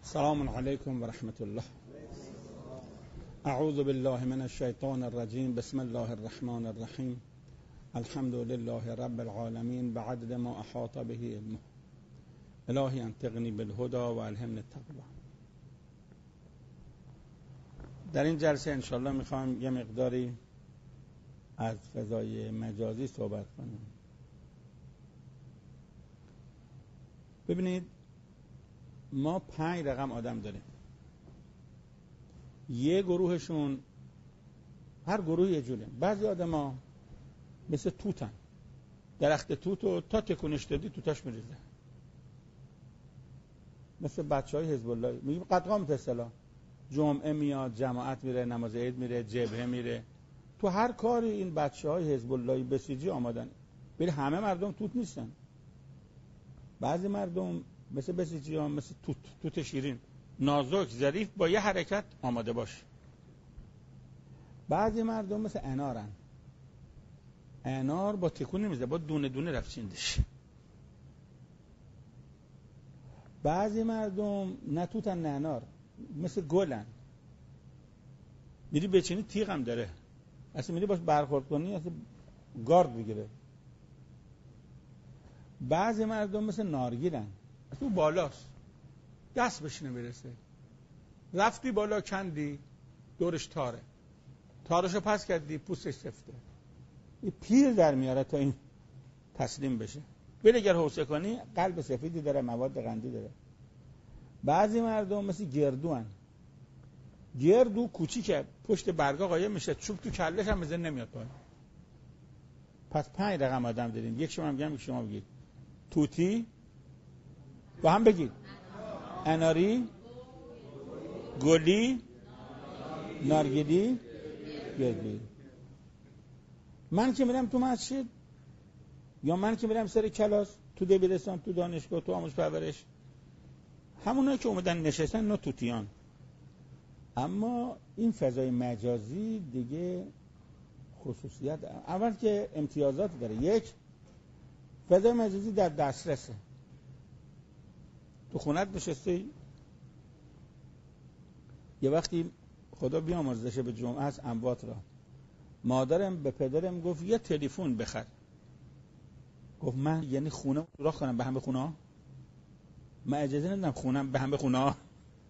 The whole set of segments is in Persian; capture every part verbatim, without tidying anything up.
السلام علیکم و رحمت الله. اعوذ بالله من الشیطان الرجیم. بسم الله الرحمن الرحیم. الحمد لله رب العالمین بعدد ما احاط به علمه. الهی انطقنی بالهدى و الهمنی التقوی. در این جلسه انشالله میخوام یه مقداری از فضای مجازی صحبت کنیم. ببینید ما پنج رقم آدم داریم. یه گروهشون، هر گروه یه جوره. بعضی آدم ها مثل توتن، درخت توتو تا تکونش دادی توتاش میریزه. مثل بچه های حزب الله میگیم قدغام تسلا، جمعه میاد، جماعت میره، نماز عید میره، جبهه میره. تو هر کاری این بچه های حزب الله بسیجی آمادن. ولی همه مردم توت نیستن. بعضی مردم مثل بسیجی ها، مثل توت، توت شیرین، نازک، ظریف، با یه حرکت آماده باش. بعضی مردم مثل انارن، انار با تکون نمیزه، با دونه دونه رفت چیندش. بعضی مردم نه توتن نه انار، مثل گلن، میری بچینی تیغ هم داره، اصلا میری باش برخورد کنی اصلا گارد بگیره. بعضی مردم مثل نارگیلن، اصلا بالاست، دست بهش نمیرسه. رفتی بالا کندی دورش تاره، تارشو پس کردی پوستش سفته. این پیر در میاره تا این تسلیم بشه. ولی اگر حوصله کنی قلب سفیدی داره، مواد قندی داره. بعضی مردم مثل گردو هن. گردو کوچیکه، پشت برگا قایم میشه، چوب تو کلش هم بزن نمیاد پایین. پس پنج رقم آدم داریم. یک شما میگم، یک شما بگید. توتی با هم بگید. اناری، گلی، نارگیلی، گردی. من که میرم تو مسجد یا من که میرم سر کلاس، تو دبیرستان، تو دانشگاه، تو آموزش پرورش، همونایی که اومدن نشستن نه توتیان. اما این فضای مجازی دیگه خصوصیت، اول که امتیازات داره. یک، فضای مجازی در دسترسه. تو خونت نشستی، یه وقتی خدا بیامرزشه به جمعه از اموات را، مادرم به پدرم گفت یه تلفن بخر. گفت من یعنی خونه سوراخ کنم به هم به خونه ها؟ من اجازه نمیدم خونم به هم به خونه ها.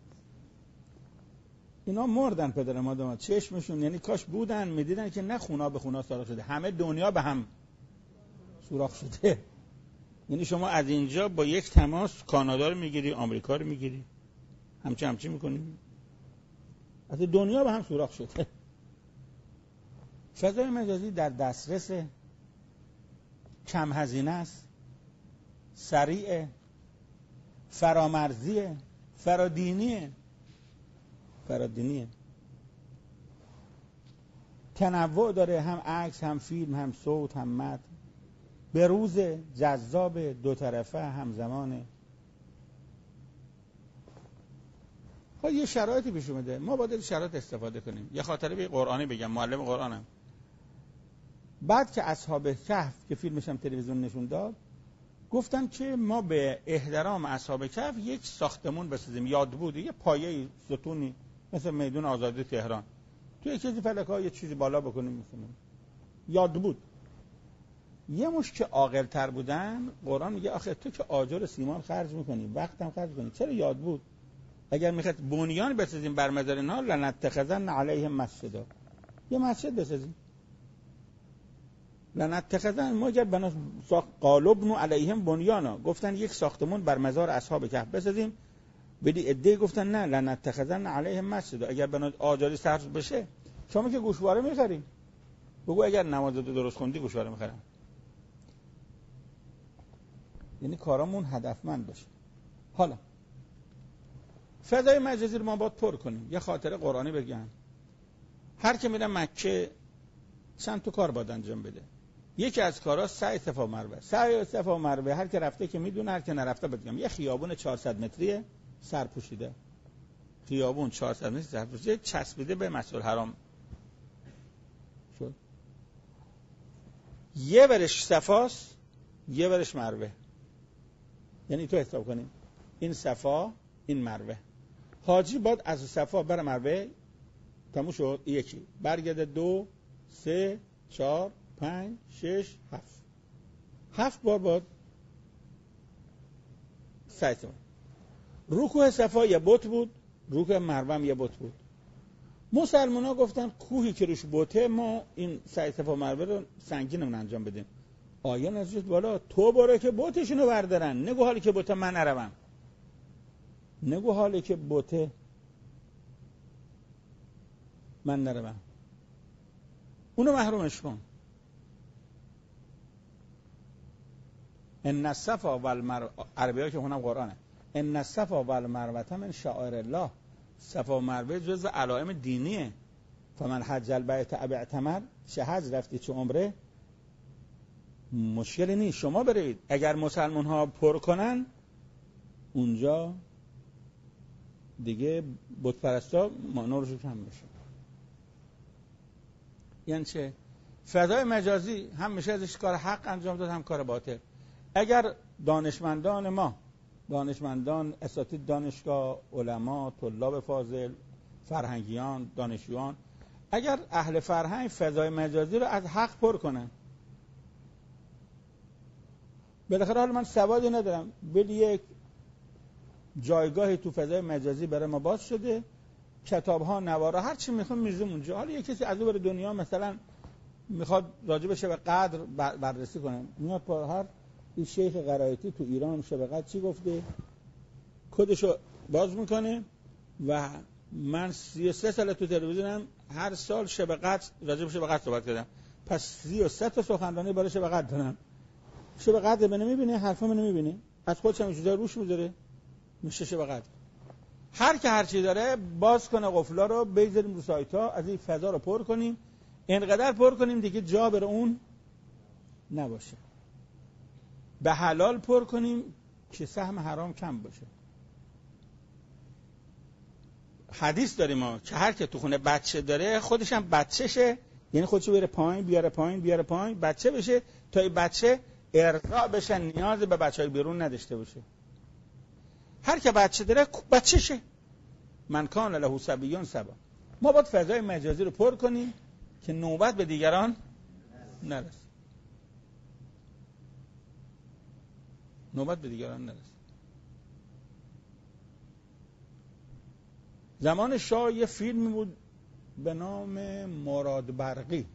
اینا مردن پدر مادرم، چشمشون یعنی کاش بودن میدیدن که نه خونه به خونه سوراخ شده، همه دنیا به هم سوراخ شده. یعنی شما از اینجا با یک تماس کانادا رو میگیری، آمریکا رو میگیری، همچه همچه میکنی، از دنیا به هم سوراخ شده. فضای مجازی در دسترس، کم هزینه است، سریع، فرامرزیه، فرادینیه، فرادینیه، تنوع داره، هم عکس، هم فیلم، هم صوت، هم متن، به روز جذاب، دو طرفه، همزمانه. خب یه شرایطی پیش اومده، ما باید شرایط استفاده کنیم. یه خاطره به قرآنی بگم، معلم قرآنم. بعد که اصحاب کهف که فیلمش هم تلویزیون نشون داد، گفتن که ما به احترام اصحاب کهف یک ساختمون بسازیم، یاد بود، یه پایه ستونی مثل میدون آزادی تهران، تو یک چیزی فلکا یه چیزی بالا بکنیم، مثلا یاد بود. یه مش که عاقل تر بودن، قرآن میگه آخه تو که آجر سیمان خرج میکنی، وقت هم خرج میکنی، چرا یاد بود؟ اگر میخواد بنیان بسازیم بر مدار اینا، لنتخذن علیهم مسجدا، یه مسجد بسازیم. لنتخذن، ما اگر بنا قالوا علیهم بنیانا، گفتن یک ساختمون بر مزار اصحاب کهف بسازیم، بدی عده گفتن نه لنتخذن علیهم مسجدا، اگر بنا آجری صرف بشه. شما که گوشواره میخریم، بگو اگر نماز درست خوندی گوشواره میخرم. یعنی کارامون هدفمند باشه. حالا فضای مجازی رو ما باید پر کنیم. یه خاطره قرآنی بگم. هر که میره مکه چند تا کار باید انجام بده. یکی از کارها سعی صفا مروه. سعی صفا مروه هر که رفته که میدونه، هر که نرفته بگم. یه خیابون چهارصد متریه سرپوشیده. خیابون چهارصد متری سرپوشیده، چسبیده به مسجد الحرام. شد. یه ورش صفاست، یه ورش مروه. یعنی تو حساب کنیم این صفا، این مروه. حاجی باید از صفا بره مروه، تموم شد، یکی برگرده، دو سه چهار پنج شش هفت هفت بار باید سعی کنه. رکوع صفا یه بت بود، رکوع مروه هم یه بت بود. مسلمان ها گفتن کوهی که روش بته ما این سعی صفا مروه رو سنگینمون انجام بدیم. آیا نزدیک بالا تو برو که بتشونو بردارن، نگو حالی که بته من نروم، نگو حالی که بته من نروم، اونو محرومش کن. ان الصفا والمروه، عربی‌ها که اونم قرآنه، ان الصفا والمروه من شعائر الله، صفا و مروه جزء علائم دینیه. فمن حج البیت او اعتمر، چه حج رفتی چه عمره، مشکلی نیست شما برید. اگر مسلمان ها پر کنن اونجا دیگه بت پرستا نورشون کم میشه. یعنی چه؟ فضای مجازی هم میشه ازش کار حق انجام داد هم کار باطل. اگر دانشمندان ما، دانشمندان اساتید دانشگاه، علما، طلاب فاضل، فرهنگیان، دانشجویان، اگر اهل فرهنگ فضای مجازی رو از حق پر کنن، بالاخره حالا من سوادی ندارم، ولی یک جایگاهی تو فضای مجازی برای ما باز شده، کتاب ها، نوارا، هر چی میخوام میذارم اونجا. حالا یک کسی از اون بر دنیا مثلا میخواد راجع به شب قدر بررسی کنه، میاد با هر این شیخ قرائتی تو ایران شب قدر چی گفته، کدشو باز میکنه و من سی و سه سال تو تلویزیونم هر سال شب قدر راجع به شب قدر صحبت کردم، پس سی و سه تا سخنرانی برای شب قدر دارم. شب قدر منو میبینه، حرفا منو میبینه، از خودش هم چیزا روش میذاره، میشه شب قدر. هر که هر چی داره باز کنه قفلا رو بذاریم رو سایت ها، از این فضا رو پر کنیم، اینقدر پر کنیم دیگه جا بر اون نباشه، به حلال پر کنیم که سهم حرام کم باشه. حدیث داریم ما که هر که تو خونه بچه داره خودش هم بچه‌شه، یعنی خودشو بره پایین بیاره پایین بیاره پایین بچه بشه تا این بچه ارضاء بشه، نیاز به بچهای بیرون نداشته باشه. هر که بچه داره بچه‌شه، من کان له صبیون صبا. ما باید فضای مجازی رو پر کنیم که نوبت به دیگران نرسه، نوبت به دیگران نرسه. زمان شاه یه فیلم بود به نام مراد برقی،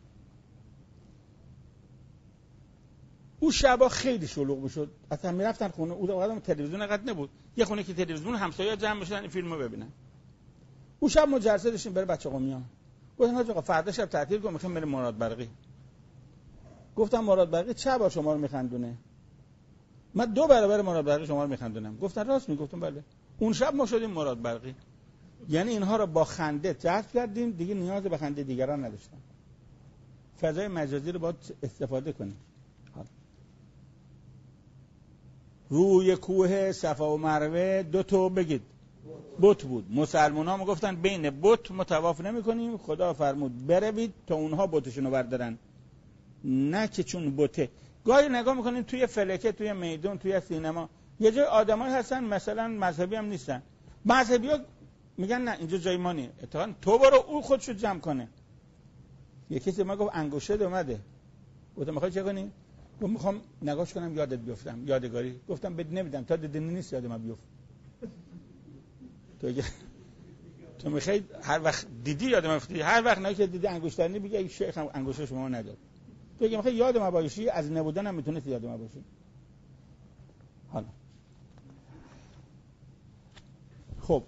او شبا خیلی شلوغ میشد، اصلا میرفتن خونه، او وقتا تلویزیون قد نبود، یه خونه که تلویزیون همسایه‌ها جمع میشدن این فیلمو ببینن. او شب ما جلسه داشتیم برای بچه قمیان، گفتن آقا فردا شب تعطیل کن میخوایم بریم مراد برقی. گفتم مراد برقی چه با شما رو میخندونه؟ من دو برابر مراد برقی شما رو میخندونم. گفتن راست می؟ گفتم بله. اون شب ما شدیم مراد برقی، یعنی اینها رو با خنده جذب کردیم، دیگه نیاز به خنده دیگران نداشتن. فضای مجازی رو باید استفاده کنیم. روی کوه صفا و مروه دو تا بگید بت بود. مسلمان ها میگفتن بین بت متواف نمی کنیم، خدا فرمود بروید تا اونها بتشونو بردارن، نه که چون بته. گاهی نگاه میکنیم توی فلکه، توی میدون، توی سینما یه جای آدمایی هستن مثلا مذهبی هم نیستن، مذهبی ها میگن نه اینجا جای ما نیست، اتفاقا تو برو او خودشو جمع کنه. یه کسی ما گفت انگشت اومده، گفتم میخوای چه کنی؟ گفت میخوام نگاش کنم یادت بیفتم، یادگاری. گفتم بد نمیدم تا دیدنی نیست یاد ما بیفت. تو اگه تو میخوای هر وقت دیدی یاد ما بیفتی، هر وقت نه که دیدی انگشترنی بگی ای شیخ انگشت شما نداد. تو اگه میخوای یاد ما باشی، از نبودن هم میتونی یاد ما باشی. حالا خب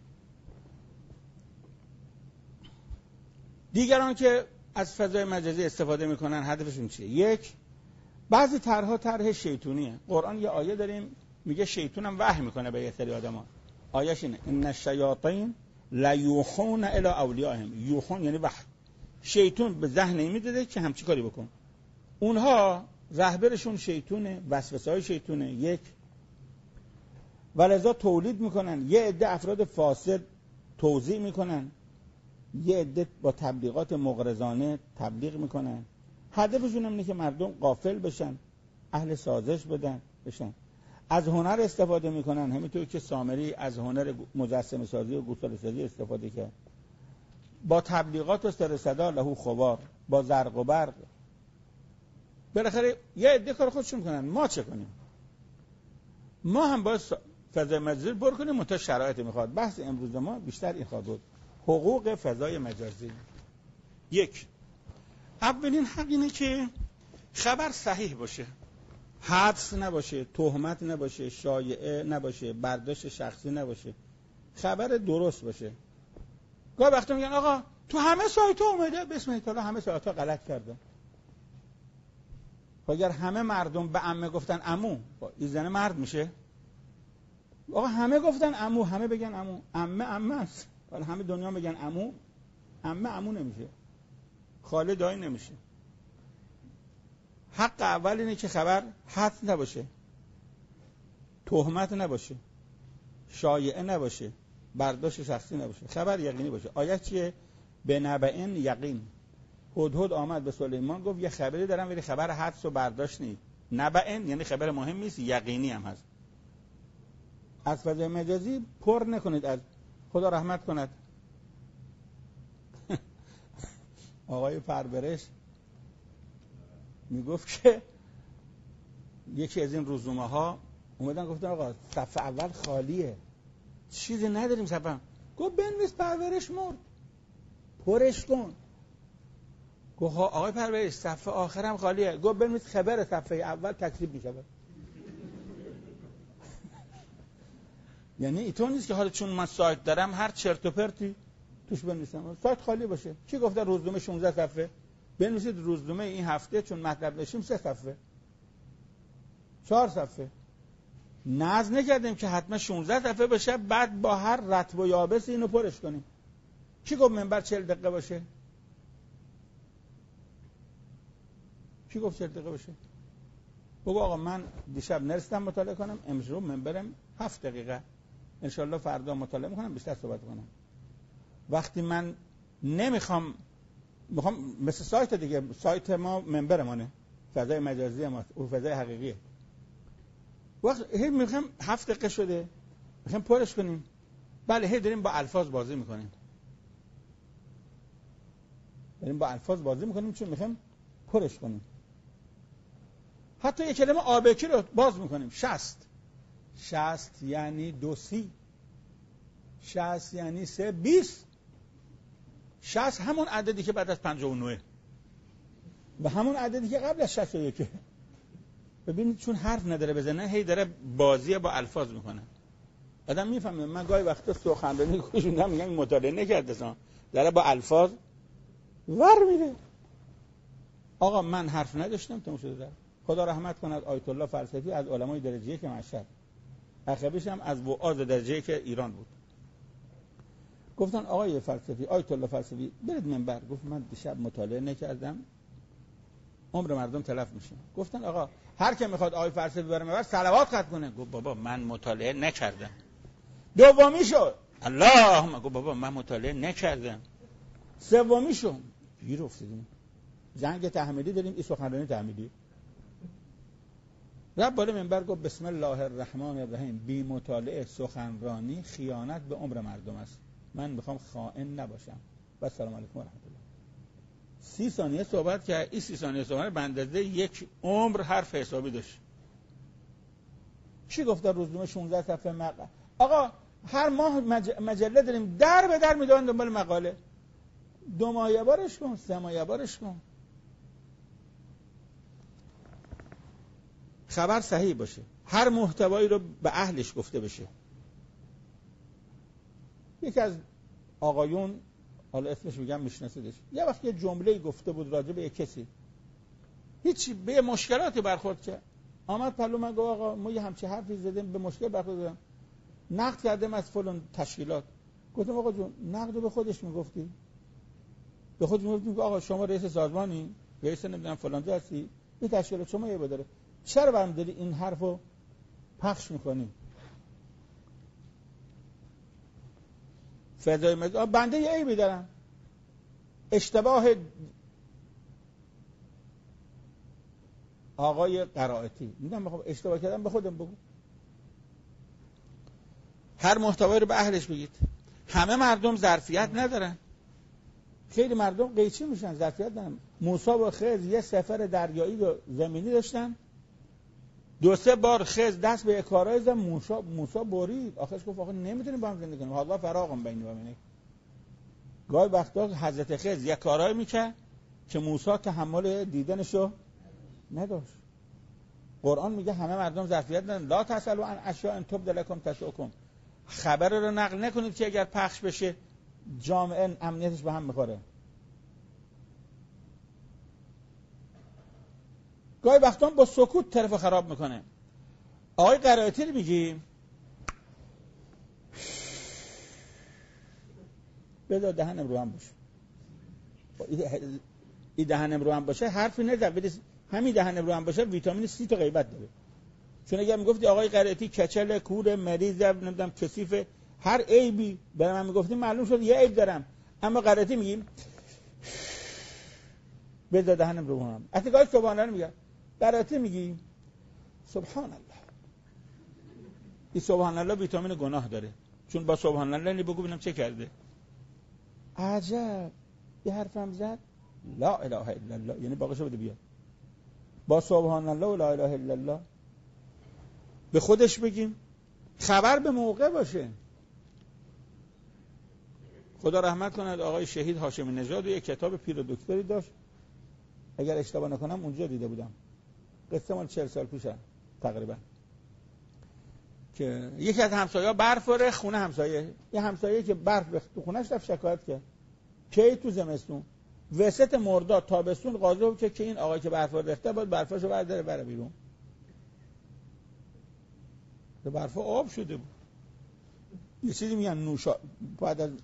دیگران که از فضای مجازی استفاده میکنن هدفشون چیه؟ یک، بعضی طرح‌ها طرح شیطونیه. قرآن یه آیه داریم میگه شیطون هم وحی میکنه به یه سری آدما. آیه‌ش اینه ان الشیاطین لا یوحون الی اولیاءهم. یوحون یعنی وحی. شیطون به ذهن میده که همچی کاری بکن. اونها رهبرشون شیطونه، وسوسه‌های شیطونه. یک، ولذا تولید میکنن یه عده افراد فاسد، توزیع میکنن، یه عده با تبلیغات مغرضانه تبلیغ میکنن. هدفشون اینه که مردم غافل بشن، اهل سازش بدن بشن. از هنر استفاده میکنن، همینطور که سامری از هنر مجسمه سازی و گوساله سازی استفاده کرد. با تبلیغات و سر صدا لهو خبار، با زرق و برق. بالاخره یه عده کار خودشون میکنن، ما چه کنیم؟ ما هم باید فضای مجازی رو پر کنیم، منتها شرایط میخواد. بحث امروز ما بیشتر این خواهد بود، حقوق فضای مجازی. یک، اولین حق اینه که خبر صحیح باشه، حدس نباشه، تهمت نباشه، شایعه نباشه، برداشت شخصی نباشه، خبر درست باشه. گاه وقتا میگن آقا تو همه سایت ها اومده، بسم الله تعالی همه سایت ها غلط کردن. اگر همه مردم به عمه گفتن عمو، این زن مرد میشه؟ آقا همه گفتن عمو، همه بگن عمو، عمه عمه است، ولی همه دنیا بگن عمو، عمه عمو نمیشه، خاله دایی نمیشه. حق اول اینه که خبر حدس نباشه، تهمت نباشه، شایعه نباشه، برداشت شخصی نباشه، خبر یقینی باشه. آیه چیه؟ به نبأ یقین. هدهد آمد به سلیمان گفت یه خبری دارم ولی خبر حدس و برداشت نیست. نبأ یعنی خبر مهم نیست، یقینی هم هست. از فضای مجازی پر نکنید، از خدا رحمت کند. آقای پرورش میگفت که یکی از این روزنامه ها اومدن گفتن آقا صفحه اول خالیه، چیزی نداریم صفحه. گفت بنویس پرورش مرد، پرش کن. گفت آقای پرورش صفحه آخرم خالیه. گفت بنویس خبر صفحه اول تکذیب میشه. یعنی اینطور نیست که حالا چون من سایت دارم هر چرت و پرتی توش بنویسم، سایت خالی باشه. کی گفته روزنامه شانزده صفحه؟ بنویسید روزنامه این هفته چون مطلب نشیم سه صفحه، چهار صفحه. ناز نکردیم که حتما شانزده صفحه باشه، بعد با هر رطب و یابس اینو پرش کنیم. کی گفت منبر چهل دقیقه باشه؟ کی گفت چهل دقیقه باشه؟ بگو آقا من دیشب نرسیدم مطالعه کنم، امروز منبرم هفت دقیقه، انشالله فردا مطالعه میکنم، بیشتر صحبت کنم. وقتی من نمیخوام، میخوام مثل سایت دیگه، سایت ما منبرمانه، فضای مجازی ما، اون فضای حقیقیه. وقت هی میخوام هفت دقیقه شده میخوام پرش کنیم، بله هی داریم با الفاظ بازی میکنیم، داریم با الفاظ بازی میکنیم چون میخوام پرش کنیم. حتی یک کلمه آبکی رو باز میکنیم، شصت. شصت یعنی دو سی، شصت یعنی سه بیست. شصت همون عددی که بعد از پنجاه و نه و همون عددی که قبل از شصت و یک. ببینید چون حرف نداره بزنه، هی داره بازی با الفاظ میکنه. آدم میفهمه. من گاهی وقتا سخنرانی گوشوندم میگم این مطالعه نکرده، داره با الفاظ ور میره. آقا من حرف نداشتم، تموم شده. خدا رحمت کند آیت الله فلسفی از علمای درجه یک مشهد، عقبش هم از وعاظ درجه یک ایران بود. گفتن آقای فلسفی، آیت الله فلسفی برید منبر. گفت من دیشب مطالعه نکردم، عمر مردم تلف میشه. گفتن آقا هر کی میخواد آقای فلسفی بره منبر صلوات خط کنه. گفت بابا من مطالعه نکردم. دومی شد اللهم. گفت بابا من مطالعه نکردم. سومی شد گیر افتادیم، جنگ تحمیلی داریم، این سخنرانی تحمیلی. رب بالا منبر گفت بسم الله الرحمن الرحیم، بی مطالعه سخنرانی خیانت به عمر مردم است، من میخوام خائن نباشم. و سلام علیکم و رحمت الله. سی ثانیه صحبت کرد. این سی ثانیه صحبت به اندازه یک عمر حرف حسابی داشت. چی گفت در روزنامه شانزده صفحه مقاله؟ آقا هر ماه مج... مجله داریم، در به در میدونن دنبال مقاله. دو ماه بارش کن، سه ماه بارش کن. خبر صحیح باشه، هر محتوایی رو به اهلش گفته بشه. یکی از آقایون، حالا اسمش میگم میشناسیدش، یه وقت یه جمله گفته بود راجع به یک کسی، هیچی به مشکلاتی برخورد کرد. آمد پلو من گفت آقا ما یه همچین حرفی زدیم، به مشکل برخورد کردم، نقد کردم از فلان تشکیلات. گفتم آقا جون نقد به خودش میگفتی، به خودت میگفتی آقا شما رئیس سازمانی، رئیس نمیدونم فلان جا هستی، این تشکیلات شما یه بداره، چرا برام داری این حرفو پخش میکنی؟ فضای مجازی بنده یه عیبی دارم، اشتباه آقای قرائتی، میگم اشتباه کردم به خودم بگو. هر محتوایی رو به اهلش بگید. همه مردم ظرفیت ندارن، خیلی مردم قیچی میشن، ظرفیت ندارن. موسی و خضر یه سفر دریایی و زمینی داشتن، دو سه بار خضر دست به کارهای زد، موسی موسی برید، آخرش گفت آخه نمیتونیم با هم زندگی کنیم، حالا فراغم بین و بینک. گاهی وقتا حضرت خضر یک کارایی میکرد که موسی تحمل دیدنشو نداشت. قرآن میگه همه مردم ظرفیت ندارن. لا تسألوا عن اشیاء ان تبد لکم تسؤکم. خبر رو نقل نکنید که اگر پخش بشه جامعه امنیتش به هم میخوره. گاهی وقتا با سکوت طرف خراب میکنه. آقای قرائتی رو میگی بذار دهنم رو هم باشه، این دهنم رو هم باشه حرفی نزد، همین دهنم رو هم باشه ویتامین سی تا غیبت داره. چون اگر میگفتی آقای قرائتی کچل، کور، مریض، نمیدونم کثیف، هر عیبی برای من میگفتی معلوم شد یه عیب دارم. اما قرائتی میگیم بذار دهنم رو هم. حتی گاهی سبحان الله میگه، قرائتی میگی سبحان الله. این سبحان الله ویتامین گناه داره، چون با سبحان الله بگو ببینم چه کرده. عجب یه حرفم زد لا اله الا الله، یعنی باقیشو بده بیاد. با سبحان الله و لا اله الا الله به خودش بگیم، خبر به موقع باشه. خدا رحمت کند آقای شهید هاشمی نژاد یک کتاب پیر و دکتری داشت، اگر اشتباه نکنم اونجا دیده بودم، قصه مال چهل سال پیشه تقریبا، که یکی از همسایه‌ها برف ریخت خونه همسایه، یه همسایه که برف ریخت تو خونه‌اش رفت شکایت کرد. کی تو زمستون وسط مرداد تابستون قاضی بود که که این آقای که برف ریخته باید برفاشو برداره بره بیرون. به برف آب شده بود. یه چیزی میگن نوشا بعد از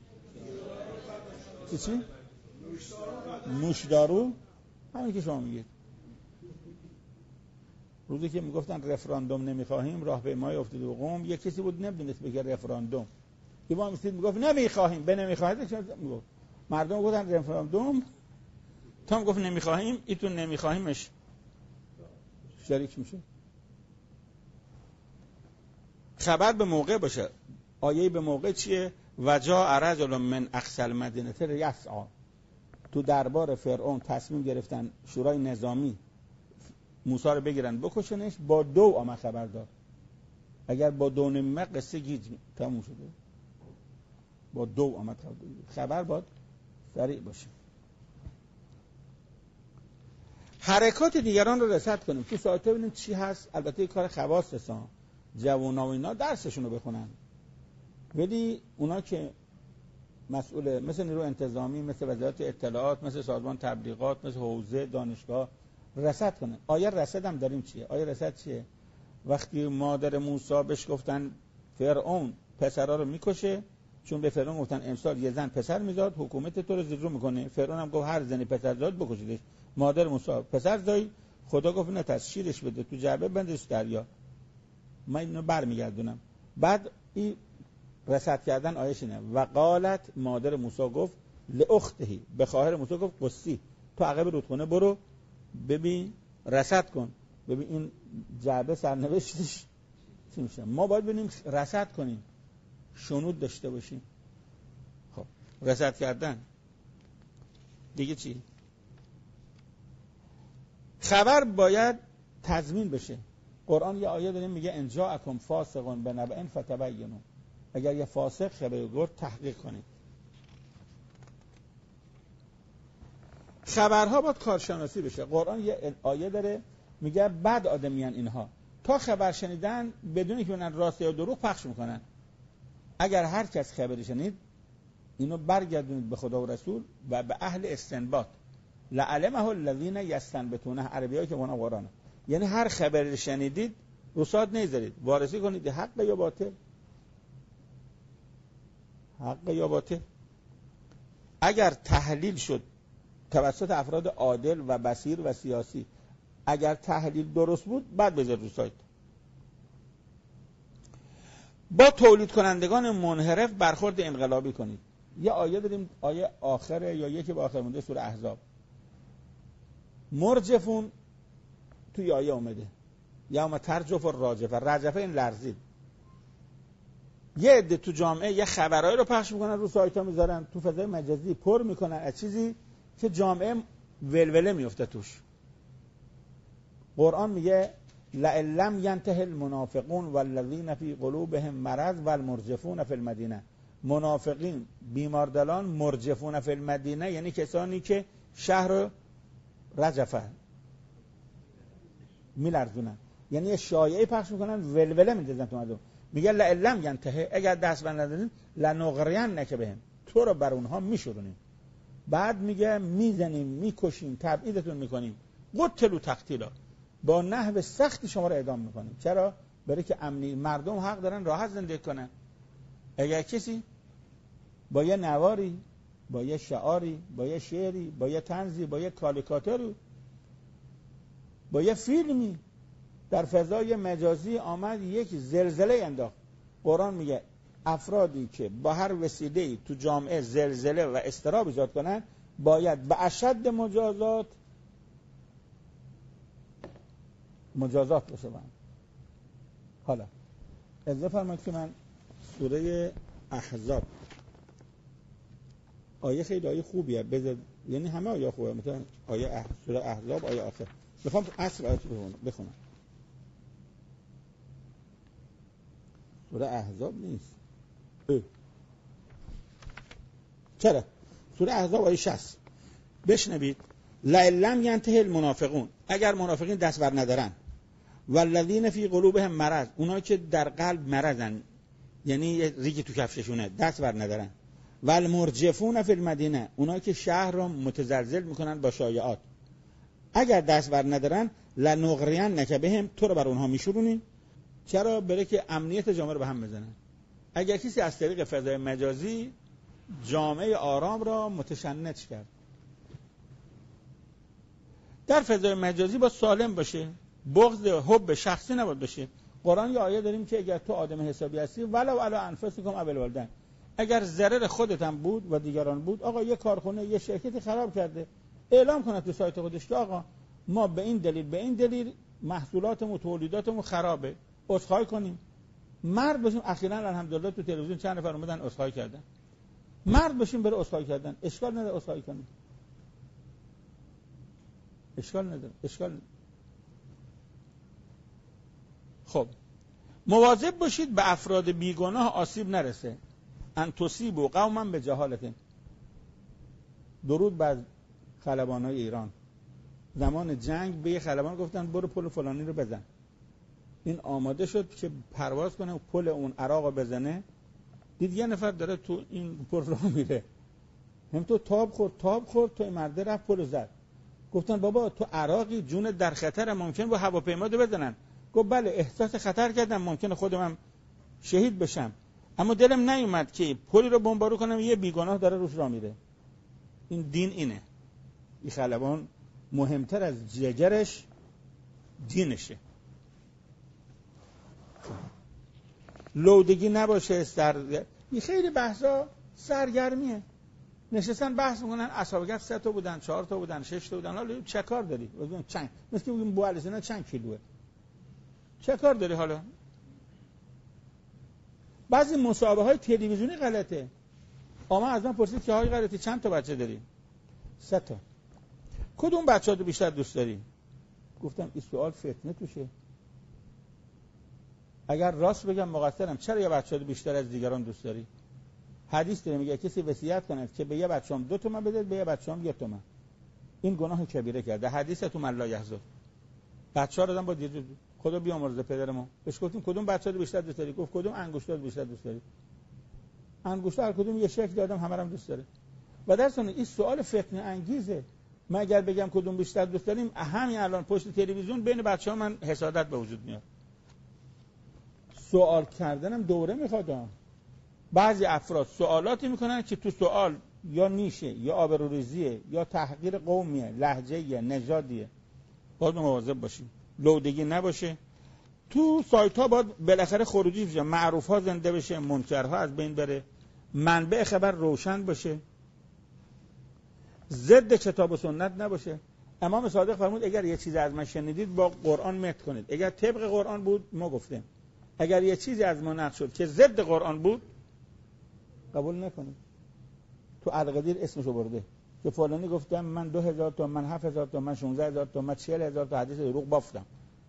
چی چی؟ نوشدارو، همین که شما میگید. روزی که میگفتن رفراندوم نمیخواهیم راه به ما افتاده و قوم، یه کسی بود نمیدونست بگه رفراندوم، ایوان میستید میگفت نمیخواهیم، به نمیخواهید چه میگفت، مردم گفتن رفراندوم، تا میگفت نمیخواهیم، ایتون نمیخواهیمش شریک میشه. خبر به موقع باشه. آیه به موقع چیه؟ وجاء رجل من اقصی المدینه یسعی. تو دربار فرعون تصمیم گرفتن شورای نظامی موسی رو بگیرن بکشنش، با دو آمد خبر داد. اگر با دو نمیمه قصه گیج تموم شده. با دو آمد خبر داد. خبر باید سریع باشه. حرکات دیگران رو رصد کنیم. تو سایت ببینیم چی هست. البته کار خواص هستن، جوونا و اینا درسشون رو بخونن، ولی اونا که مسئول مثل نیرو انتظامی، مثل وزارت اطلاعات، مثل سازمان تبلیغات، مثل حوزه دانشگاه رصد کنن. آیا رصد هم داریم چیه؟ آیا رصد چیه؟ وقتی مادر موسی بهش گفتن فرعون پسرا رو میکشه، چون به فرعون گفتن امسال یه زن پسر میزاد حکومت تو رو زیر رو میکنه، فرعون هم گفت هر زنی پسر زاد بکشیدش. مادر موسی پسر زایی، خدا گفت نه تشیرش بده تو جعبه بندش دریا، من اینو برمیگردونم. بعد این رصد کردن آیش اینه و قالت، مادر موسی گفت لاختهی، به خواهر موسی گفت قصی، تو عقب رودخونه برو ببین رصد کن ببین این جعبه سرنوشتش چی میشه. ما باید ببینیم رصد کنیم، شنود داشته باشیم. خب رصد کردن دیگه چی؟ خبر باید تضمین بشه. قرآن یه آیه داریم میگه ان جاءکم فاسق بنبأ فتبینوا، اگر یه فاسق خبر گفت تحقیق کنید. خبرها باید کارشناسی بشه. قرآن یه آیه داره میگه بد آدمیان اینها، تا خبر شنیدن بدون که ببینن راست یا دروغ پخش میکنن. اگر هر کس خبری شنید اینو برگردونید به خدا و رسول و به اهل استنباط، لعلمه الذین یستنبطونه، عربیایی که اون قرآن، یعنی هر خبری شنیدید رساد نذارید، وارسی کنید حق یا باطل، حق یا باطل. اگر تحلیل شد توسط افراد عادل و بصیر و سیاسی، اگر تحلیل درست بود بعد بذار رو سایت. با تولید کنندگان منحرف برخورد انقلابی کنید. یه آیه داریم، آیه آخره یا یکی به آخر مونده، سوره احزاب. مرجفون توی آیه اومده یوم ترجف الراجفه، رجفه این لرزید. یه عده تو جامعه یه خبرایی رو پخش میکنن، رو سایت‌ها میذارن، تو فضای مجازی پر میکنن از چیزی که جامعه ولوله میفته توش. قرآن میگه لئن لم ینته المنافقون والذین فی قلوبهم مرض والمرجفون فی المدینه. منافقین، بیماردلان، مرجفون فی المدینه یعنی کسانی که شهر رجفه میلرزونن، یعنی یه شایعه پخش میکنن، ولوله میندازن تو مردم. میگه لئن لم ینته، اگر دست بر ندادین لنغرینک بهم، تو رو بر اونها میشورونیم. بعد میگه میزنیم، میکشیم، تبعیدتون میکنیم، قتلوا تقتیلا، با نحو سختی شما رو اعدام میکنیم. چرا؟ برای که امنی، مردم حق دارن راحت زندگی کنن. اگر کسی با یه نواری، با یه شعاری، با یه شعری، با یه طنزی، با یه کاریکاتوری، با یه فیلمی در فضای مجازی آمد یک زلزله انداخت، قرآن میگه افرادی که با هر وسیله‌ای تو جامعه زلزله و اضطراب ایجاد کنن باید به اشد مجازات مجازات بشه. حالا اجازه فرمایید که من سوره احزاب، آیه خیلی آیه خوبیه، بذار یعنی همه آیه خوبه، مثلا آیه اح... سوره احزاب آیه آخر میخوام اصل آیه بخونم. سوره احزاب نیست. اه. چرا؟ سوره احزاب آیه شصت بشنوید. لئن لم ینته المنافقون، اگر منافقین دست بر ندارن، والذین فی قلوبهم مرض، اونایی که در قلب مرضن، یعنی ریگی تو کفششونه، دست بر ندارن، والمرجفون فی المدینه، اونایی که شهر رو متزلزل میکنن با شایعات، اگر دست بر ندارن لنغرینک بهم، تو رو بر اونها میشورونیم. چرا؟ برای که امنیت جامعه رو به هم بزنن. اگر کسی از طریق فضای مجازی جامعه آرام را متشنج کرد، در فضای مجازی با سالم باشه، بغض حب شخصی نباید باشه. قرآن یه آیه داریم که اگر تو آدم حسابی هستی ولو علی انفسکم او الوالدین، اگر ضرر خودت هم بود و دیگران بود، آقا یه کارخونه، یه شرکتی خراب کرده، اعلام کنه تو سایت خودش که آقا ما به این دلیل به این دلیل محصولاتمون و تولیداتمون خرابه، عذرخواهی کنیم. مرد باشیم. اخیراً الحمدلله تو تلویزیون چند نفر اومدن عذرخواهی کردن. مرد باشیم بره عذرخواهی کردن، اشکال نداره عذرخواهی کنیم، اشکال نداره، اشکال نداره. خب مواظب باشید به افراد بیگناه آسیب نرسه. ان تصیبوا قوما بجهالت. درود بر خلبانای ایران. زمان جنگ به یه خلبان گفتن برو پل فلانی رو بزن. این آماده شد که پرواز کنه و پل اون عراق رو بزنه، دید یه نفر داره تو این پل رو میره، هم تو تاب خورد تاب خورد تو این مرده رفت پل زد. گفتن بابا تو عراقی، جون در خطر، ممکن با هواپیما رو بزنن. گفت بله احساس خطر کردم، ممکنه خودم شهید بشم، اما دلم نیومد که پلی رو بمبارو کنم یه بیگناه داره روش راه میره. این دین اینه. این خلبان مهمتر از جگرش دینشه. لودگی نباشه، سر این خیلی بحثا سرگرمیه. نشستن بحث میکنن اصحاب کهف سه تا بودن، چهار تا بودن، شش تا بودن، حالا چه کار داری؟ چند مثل که بگیم بوالسینا چند کیلوه، چه کار داری؟ حالا بعضی مصاحبه های تلویزیونی غلطه. اما از من پرسید که های غلطی چند تا بچه داری؟ سه تا. کدوم بچه‌ها رو بیشتر دوست داری؟ گفتم این سوال فتنه توشه. اگر راست بگم مقصرم. چرا یه بچه رو بیشتر از دیگران دوست داری؟ حدیث داره میگه کسی وصیت کنه که به یه بچه‌ام دو تومن بده، به یه بچه‌ام یک تومن، این گناه کبیره کرده. حدیث تو من لا یحزن. بچه‌ها رو دادن با دید خدا بیامرزه پدرمو. بهش گفتیم کدوم بچه رو بیشتر دوست داری؟ گفت کدوم انگشتر رو بیشتر دوست داری؟ انگشتر هر کدوم یه شکل دادم، همه رو دوست داره. و در ضمن این سوال فتنه انگیزه. من اگر بگم کدوم بیشتر دوست داریم، همین الان پشت تلویزیون بین بچه‌ها من حسادت به وجود میاد. سوال کردنم دوره میخواد. بعضی افراد سوالاتی میکنن که تو سوال یا نیشه، یا آبروریزیه، یا تحقیر قومیه، لهجه‌ایه، نژادیه. باید مواظب باشیم لودگی نباشه. تو سایت ها باید بالاخره خروجی بشه، معروف ها زنده بشه، منکرها از بین بره، منبع خبر روشن باشه، ضد کتاب و سنت نباشه. امام صادق فرمود اگر یه چیز از من شنیدید با قرآن مت کنید. اگر طبق قرآن بود ما گفتیم، اگر یه چیزی از ما نقل شد که ضد قرآن بود قبول نکنید. تو القدیر اسمشو برده که فلانی گفتم من دو هزار تا، من هفت هزار تا، من شانزده هزار تا، من چهل هزار تا حدیث دروغ بافتم.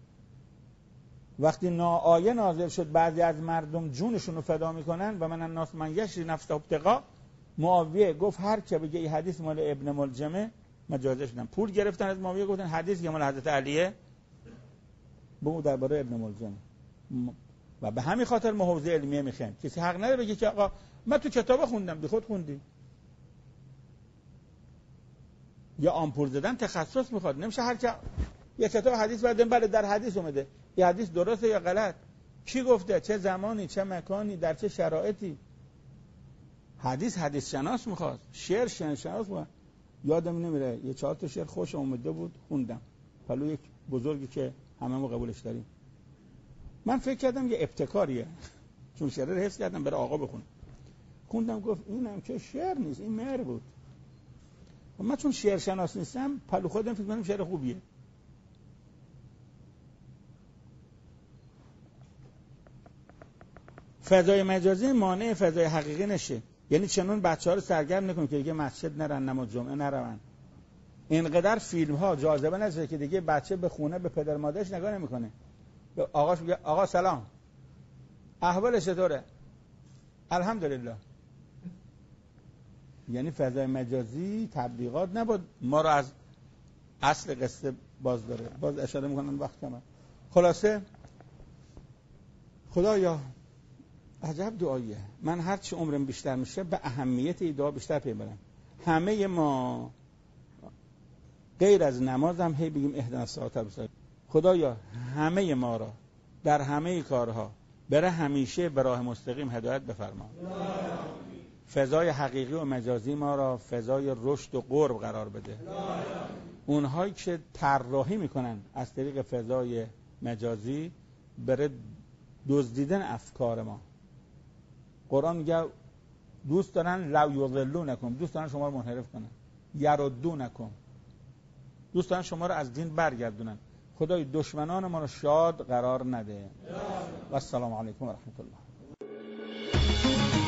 وقتی نا آیه نازل شد بعضی از مردم جونشون رو فدا میکنن و من الناس من یشری نفسه ابتغاء، معاویه گفت هر که بگه این حدیث مال ابن ملجمه مجازش بدم. پول گرفتن از معاویه گفتن حدیث که مال حضرت علیه به اون درباره ابن ملجمه و به همین خاطر ما حوزه علمیه میخوایم. کسی حق نداره بگه که آقا من تو کتاب خوندم، بی خود خوندی. یا آمپول زدن تخصص میخواد، نمیشه هر که یه کتاب حدیث بعدن بله در حدیث اومده این حدیث درسته یا غلط، کی گفته، چه زمانی، چه مکانی، در چه شرایطی. حدیث حدیث شناس میخواد، شعر شعر شناس میخواد. یادم نمیره یه چهار تا شعر خوش اومده بود خوندم پلو یک بزرگی که هممون قبولش داریم. من فکر کردم یه ابتکاریه چون شعر رو حفظ کردم برای آقا بخونم. خوندم گفت اینم که شعر نیست، این مهر بود. و من چون شعر شناس نیستم پلو خودم فکر کنم شعر خوبیه. فضای مجازی مانع فضای حقیقی نشه. یعنی چنون بچه‌ها رو سرگرم نکن که دیگه مسجد نرن، نماز جمعه نرون. اینقدر فیلم ها جاذبه نشه که دیگه بچه به خونه به پدر مادرش نگاه نمیکنه. آقاش میگه آقا سلام، احوالش چطوره؟ الحمدلله. یعنی فضای مجازی تبلیغات نبود ما رو از اصل قصه باز داره. باز اشاره میکنم وقت کمه. خلاصه خدایا عجب دعاییه. من هر چی عمرم بیشتر میشه به اهمیت این دعا بیشتر پی میبرم. همه ما غیر از نماز هم هی بگیم اهدنا الصراط المستقیم. خدایا همه ما را در همه کارها بره همیشه به راه مستقیم هدایت بفرما. فضای حقیقی و مجازی ما را فضای رشد و قرب قرار بده. اونهایی که طراحی میکنن از طریق فضای مجازی بره دزدیدن افکار ما. قرآن میگه دوست دارن لو یضلونکم، دوست دارن شما رو منحرف کنن، یردونکم، دوست دارن شما رو از دین برگردونن. خدای دشمنان ما رو شاد قرار نده. و السلام علیکم و رحمت الله.